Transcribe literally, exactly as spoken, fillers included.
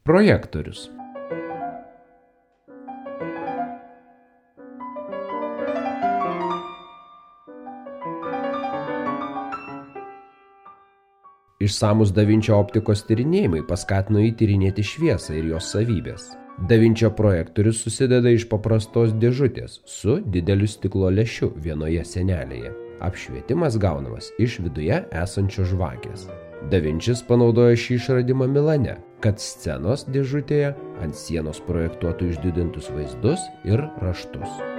Projektorius. Išsamus Da Vinčio optikos tyrinėjimai paskatino jį tyrinėti šviesą ir jos savybės. Da Vinčio projektorius susideda iš paprastos dėžutės su dideliu stiklo lęšiu vienoje sienelėje. Apšvietimas gaunamas iš viduje esančios žvakės. Da Vinčis panaudojo šį išradimą Milane, kad scenos dėžutėje ant sienos projektuotų išdidintus vaizdus ir raštus.